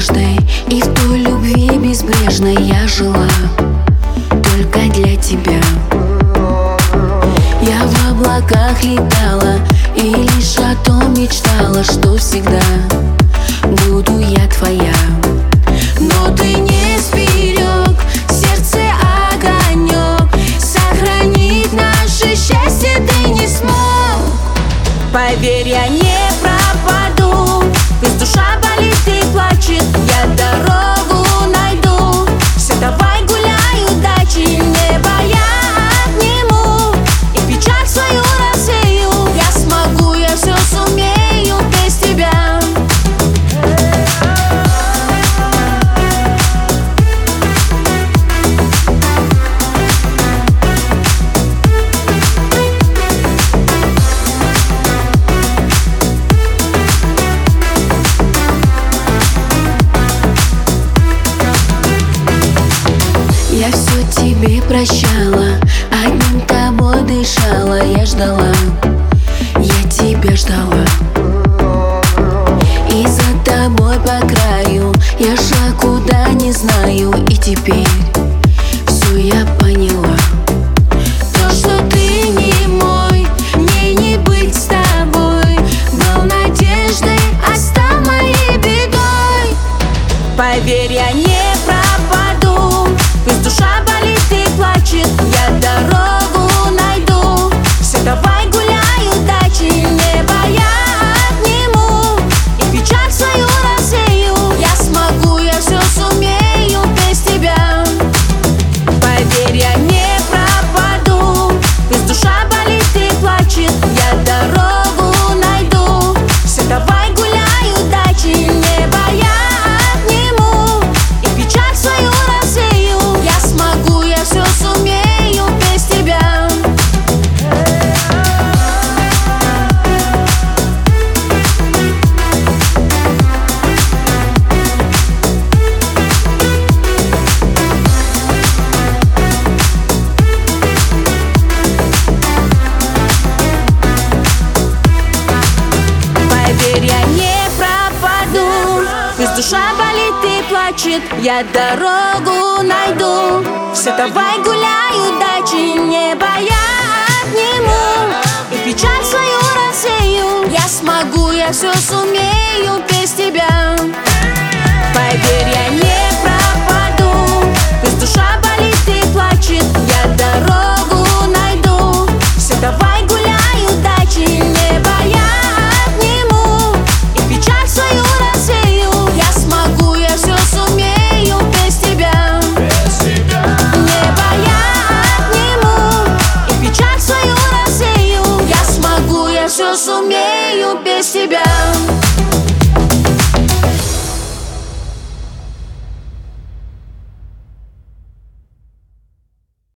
каждой, и в той любви безбрежной я жила только для тебя. Я в облаках летала и лишь о том мечтала, что всегда буду я твоя. Но ты не сберег сердце огонек, сохранить наше счастье ты не смог. Поверь, я не пропаду, пусть душа болит и плачет, я дорогу найду. Все, давай гуляй, удачи, небо я обниму и печаль свою рассею. Я смогу, я все сумею без тебя. Я все тебе прощала, одним тобой дышала. Я ждала, я тебя ждала, и за тобой по краю я шла куда не знаю. И теперь все я поняла, то, что ты не мой, мне не быть с тобой. Был надеждой, а стал моей бедой. Поверь, я не пропаду, пусть душа болит и плачет, я дорогу найду. Все, давай гуляй, удачи, небо я обниму и печаль свою рассею. Я смогу, я все сумею без тебя. Поверь, я не пропаду, пусть душа болит и плачет, я дорогу найду. Все, давай гуляй, удачи, небо я обниму и печаль свою рассею. Я смогу, я все сумею без тебя. Поверь, я не пропаду, пусть душа болит и плачет, я дорогу найду. Все, давай гуляй, удачи, небо я обниму и печаль свою рассею. Я смогу, я все сумею без тебя. Поверь, я не пропаду, пусть душа болит и плачет, я дорогу найду. Все, давай гуляй, удачи, небо я обниму и печаль свою рассею. Я смогу, я все сумею без тебя. Небо я обниму и печаль свою рассею. Я смогу, я все сумею без тебя.